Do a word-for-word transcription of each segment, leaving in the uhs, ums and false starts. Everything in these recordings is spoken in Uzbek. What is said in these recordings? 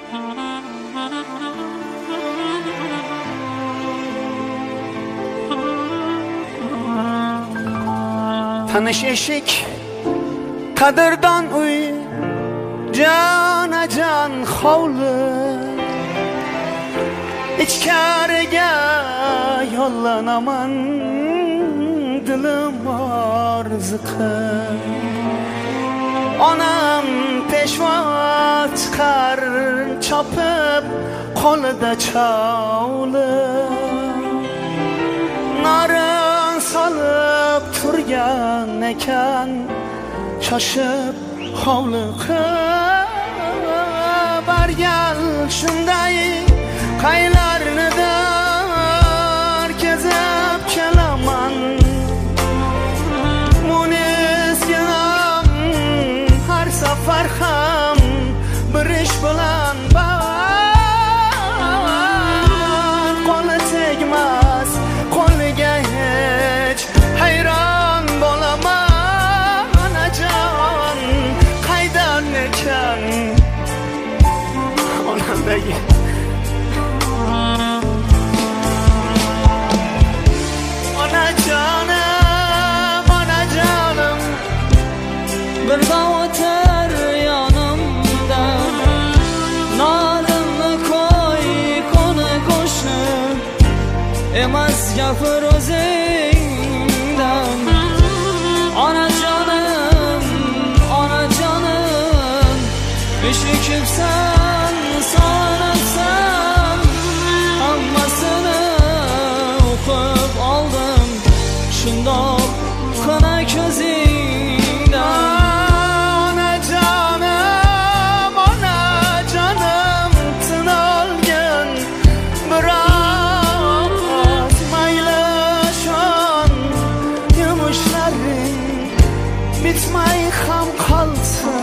Tanış eşik qadrdon uy jonajon hovli ichkariga yo'llanaman dilim orziqib onam peshvo chiqar chopib qo'lida chovli narin solib turgan ekan shoshib hovliqib bargal shunday qaylarnidir kezib kelaman munisiyam har safar ham bir ish bilan band qo'li tegmas qo'liga hech hayron bo'laman onajon qaydan ekan onamdagi onajonim onajonim bir o'tar yonimdan norimni qo'y qo'ni qo'shni emas gapir o'zingdan onajonim onajonim eshikibsan sonatsan hammasini o'qib oldim shundoq qana ko'zingdan onajonim onajonim tin olgin biroz mayli shon yumushlaring bitmay ham qolsin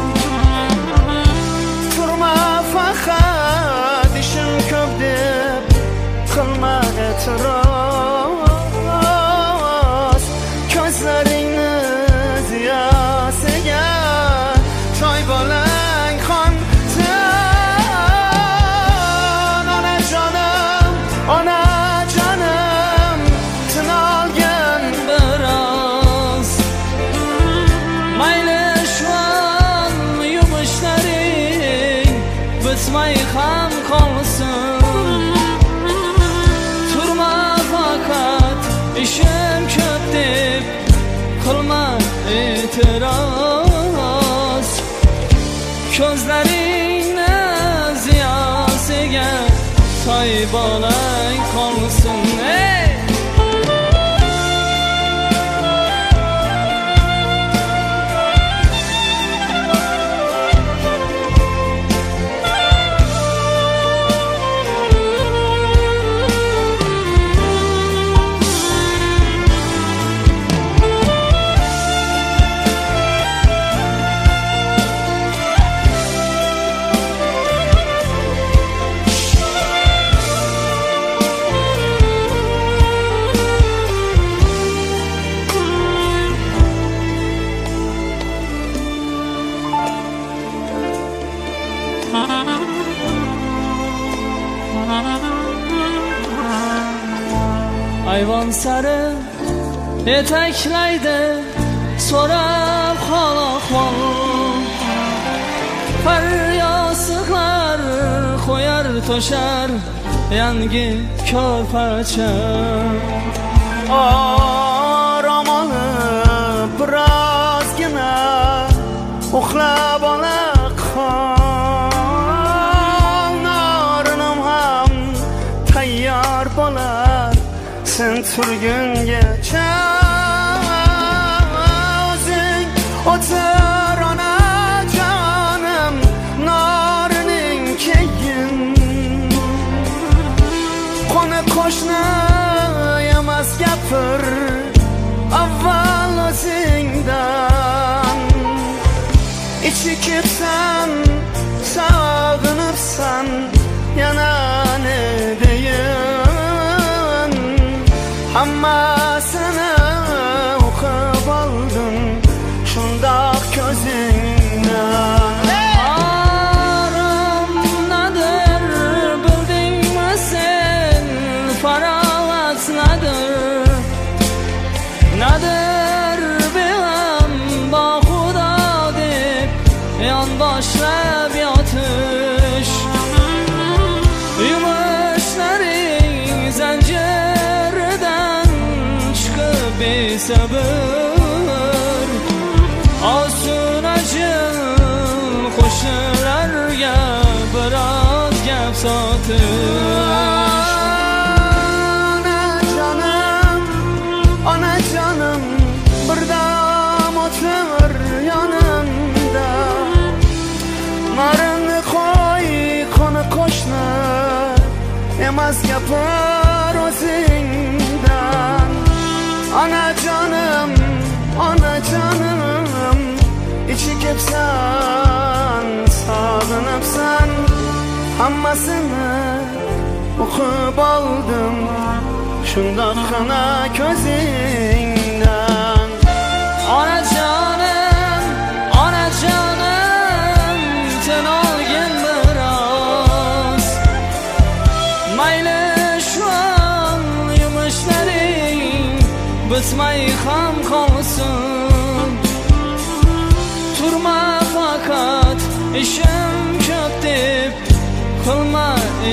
turma faqat ishim ko'p deb qilma e'tiroz ko'zlaringni ziyosiga toy bolang xonsin onajonim onajonim tin olgin biroz mayli shon yumushlaring bitmay ham qolsin turma faqat ishim ko'p deb qilma e'tiroz ko'zlaringni ziyosiga toy bolang qolsin ey ayvon sari etaklaydi so'rab hol ahvol faryosiqlar qo'yar to'shar yangi ko'rpacha orom olib birozgina uxlab olaq norinim ham tayyor bo'lar sen turgungacha o'zing o'tir onajonim norining keyin qo'ni qo'shni emas gapir avval o'zingdan ichikibsan sog'inibsan yana ne deyin hammasini o'qib oldim shundoq ko'zingdan emas gapir o'zingdan. Onajonim, onajonim, ichi kepsan, sog'inibsan. Hammasini o'qib oldim shundoqqina ko'zingdan. Onajonim, onajonim, tin olgin biroz. Mayli shu yumushlaring bitmay ham qolsin. Turma faqat ishim ko'p deb qilma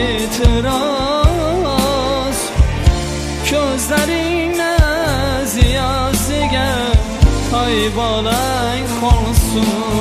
e'tiroz. Ko'zlaringni ziyosiga toy bolang qolsin.